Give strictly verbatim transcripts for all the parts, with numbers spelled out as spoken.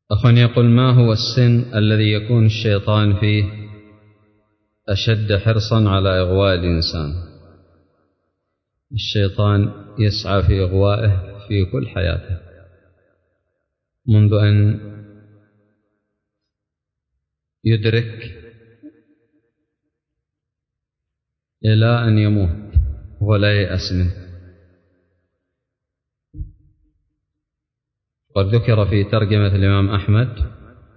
أخ يقول: ما هو السن الذي يكون الشيطان فيه أشد حرصا على إغواء الإنسان؟ الشيطان يسعى في إغوائه في كل حياته، منذ أن يدرك إلى أن يموت ولا ييأس منه. قد ذكر في ترجمة الإمام أحمد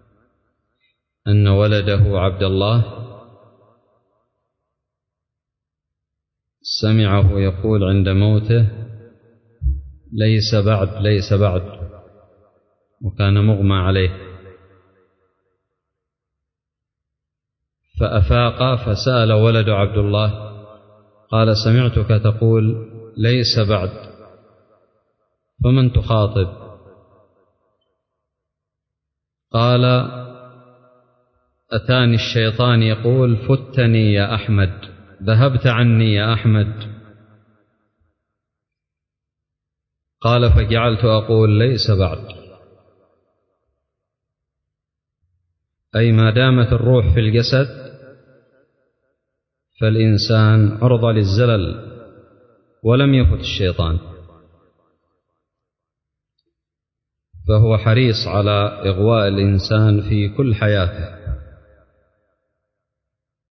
أن ولده عبد الله سمعه يقول عند موته: ليس بعد ليس بعد، وكان مغمى عليه، فأفاق فسأل ولد عبد الله قال: سمعتك تقول ليس بعد، فمن تخاطب؟ قال: أتاني الشيطان يقول: فتني يا أحمد، ذهبت عني يا أحمد. قال: فجعلت أقول ليس بعد، أي ما دامت الروح في الجسد فالإنسان عرضة للزلل ولم يفت الشيطان، فهو حريص على إغواء الإنسان في كل حياته.